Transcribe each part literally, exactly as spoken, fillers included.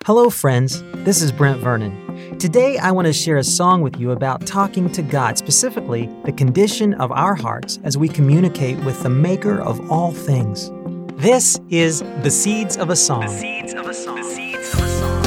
Hello, friends. This is Brent Vernon. Today, I want to share a song with you about talking to God, specifically the condition of our hearts as we communicate with the Maker of all things. This is The Seeds of a Song. The Seeds of a Song. The Seeds of a Song.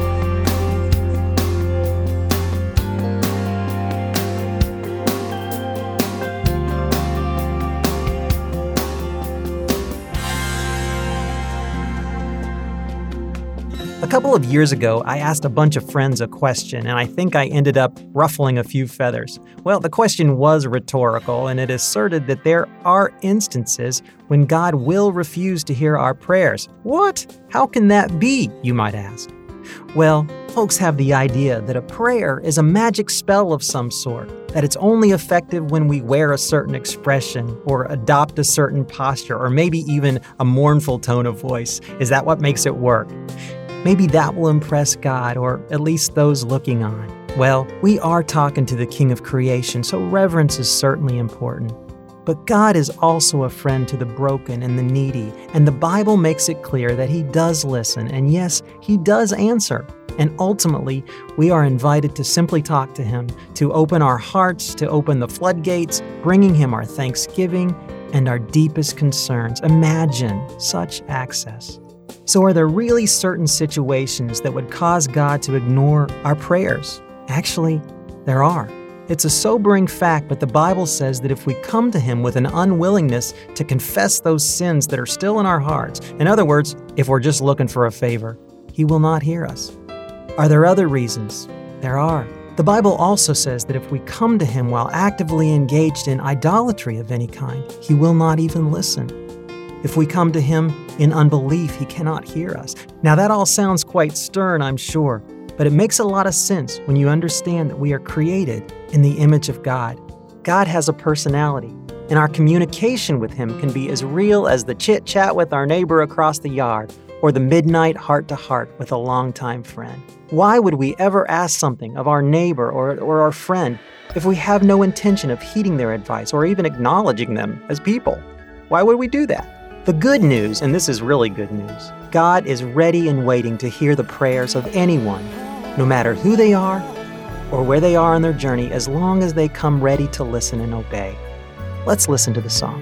A couple of years ago, I asked a bunch of friends a question, and I think I ended up ruffling a few feathers. Well, the question was rhetorical, and it asserted that there are instances when God will refuse to hear our prayers. What? How can that be, you might ask? Well, folks have the idea that a prayer is a magic spell of some sort, that it's only effective when we wear a certain expression or adopt a certain posture or maybe even a mournful tone of voice. Is that what makes it work? Maybe that will impress God, or at least those looking on. Well, we are talking to the King of creation, so reverence is certainly important. But God is also a friend to the broken and the needy, and the Bible makes it clear that He does listen, and yes, He does answer. And ultimately, we are invited to simply talk to Him, to open our hearts, to open the floodgates, bringing Him our thanksgiving and our deepest concerns. Imagine such access. So are there really certain situations that would cause God to ignore our prayers? Actually, there are. It's a sobering fact, but the Bible says that if we come to Him with an unwillingness to confess those sins that are still in our hearts, in other words, if we're just looking for a favor, He will not hear us. Are there other reasons? There are. The Bible also says that if we come to Him while actively engaged in idolatry of any kind, He will not even listen. If we come to Him in unbelief, He cannot hear us. Now that all sounds quite stern, I'm sure, but it makes a lot of sense when you understand that we are created in the image of God. God has a personality, and our communication with Him can be as real as the chit-chat with our neighbor across the yard or the midnight heart-to-heart with a longtime friend. Why would we ever ask something of our neighbor or, or our friend if we have no intention of heeding their advice or even acknowledging them as people? Why would we do that? The good news, and this is really good news, God is ready and waiting to hear the prayers of anyone, no matter who they are or where they are on their journey, as long as they come ready to listen and obey. Let's listen to the song.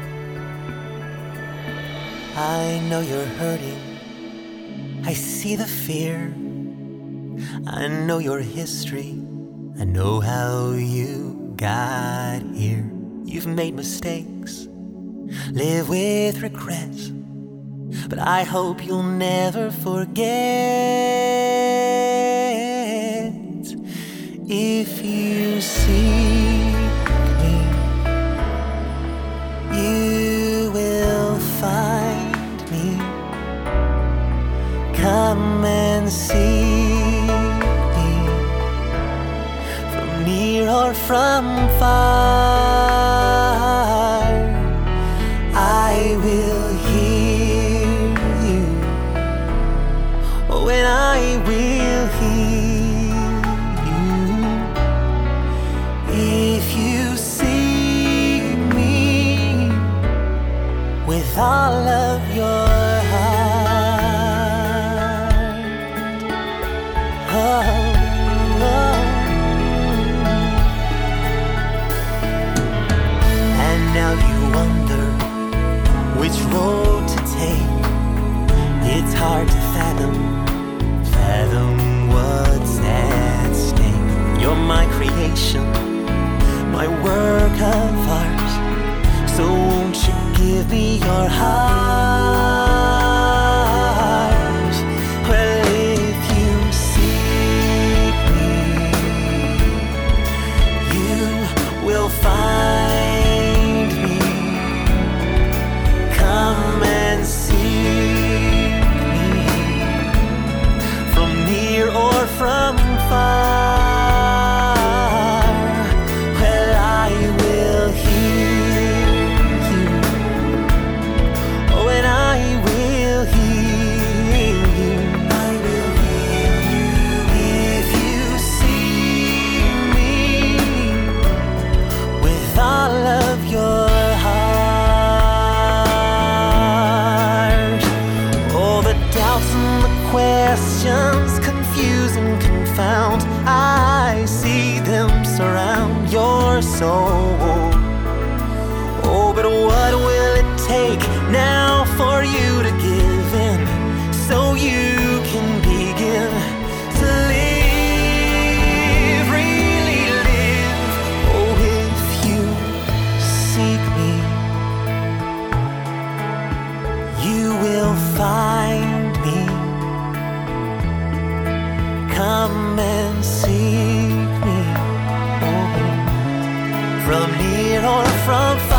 I know you're hurting. I see the fear. I know your history. I know how you got here. You've made mistakes, live with regrets, but I hope you'll never forget. If you seek me, you will find me. Come and see me, from near or from far. I will hear you, oh, and I will hear you. If you see me with all of your heart, oh, oh. And now you wonder which road to take. It's hard to fathom, fathom questions confuse and confound. I see them surround your soul. Oh, but what will it take now for you to give in so you can begin to live, really live? Oh, if you seek me, you will find me. Come and seek me, oh, from near or from far.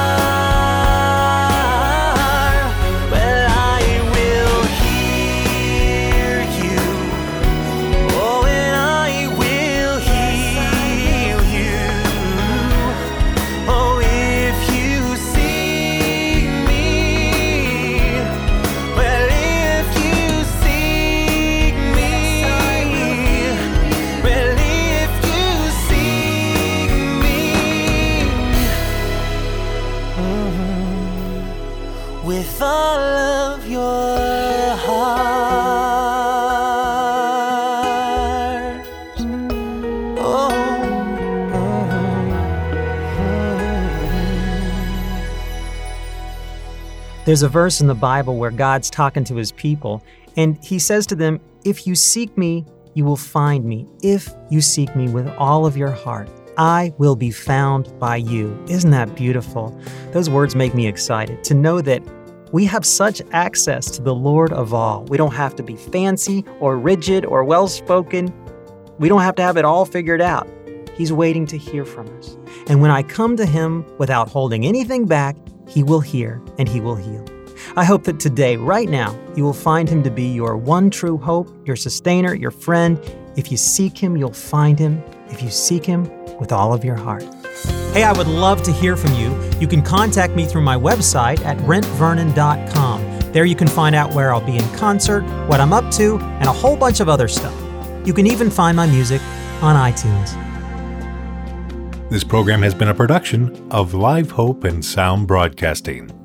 Well, I will hear you, oh, and I will heal you. Oh, if you seek me, well, if you seek me, well, if you seek me, mhm, with all of your heart. Oh, There's a verse in the Bible where God's talking to his people, and he says to them, "If you seek me, you will find me. If you seek me with all of your heart, I will be found by you." Isn't that beautiful? Those words make me excited to know that we have such access to the Lord of all. We don't have to be fancy or rigid or well-spoken. We don't have to have it all figured out. He's waiting to hear from us. And when I come to him without holding anything back, he will hear and he will heal. I hope that today, right now, you will find him to be your one true hope, your sustainer, your friend. If you seek him, you'll find him. If you seek him with all of your heart. Hey, I would love to hear from you. You can contact me through my website at brent vernon dot com. There you can find out where I'll be in concert, what I'm up to, and a whole bunch of other stuff. You can even find my music on iTunes. This program has been a production of Live Hope and Sound Broadcasting.